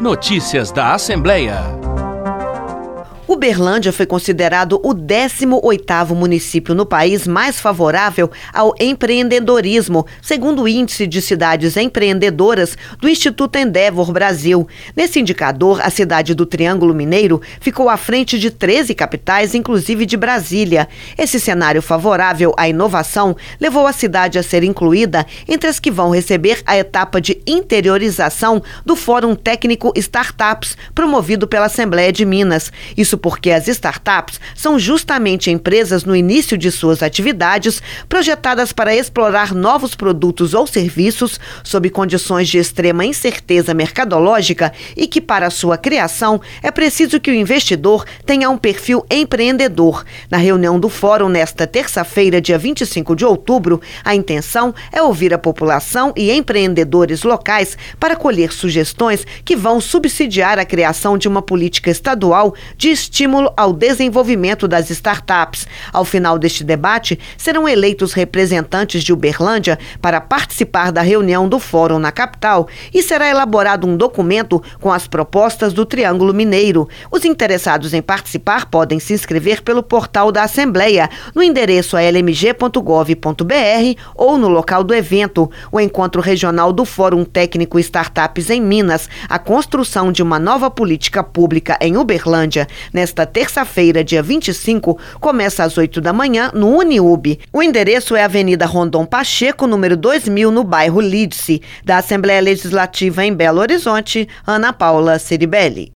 Notícias da Assembleia. Uberlândia foi considerado o 18º município no país mais favorável ao empreendedorismo, segundo o Índice de Cidades Empreendedoras do Instituto Endeavor Brasil. Nesse indicador, a cidade do Triângulo Mineiro ficou à frente de 13 capitais, inclusive de Brasília. Esse cenário favorável à inovação levou a cidade a ser incluída entre as que vão receber a etapa de interiorização do Fórum Técnico Startups, promovido pela Assembleia de Minas. Isso porque as startups são justamente empresas no início de suas atividades, projetadas para explorar novos produtos ou serviços sob condições de extrema incerteza mercadológica e que, para sua criação, é preciso que o investidor tenha um perfil empreendedor. Na reunião do fórum nesta terça-feira, dia 25 de outubro, a intenção é ouvir a população e empreendedores locais para colher sugestões que vão subsidiar a criação de uma política estadual de estímulo ao desenvolvimento das startups. Ao final deste debate, serão eleitos representantes de Uberlândia para participar da reunião do fórum na capital e será elaborado um documento com as propostas do Triângulo Mineiro. Os interessados em participar podem se inscrever pelo portal da Assembleia, no endereço almg.gov.br ou no local do evento. O encontro regional do Fórum Técnico Startups em Minas, a construção de uma nova política pública em Uberlândia. Nesta terça-feira, dia 25, começa às 8 da manhã no Uniub. O endereço é Avenida Rondon Pacheco, número 2000, no bairro Lídice. Da Assembleia Legislativa em Belo Horizonte, Ana Paula Ceribelli.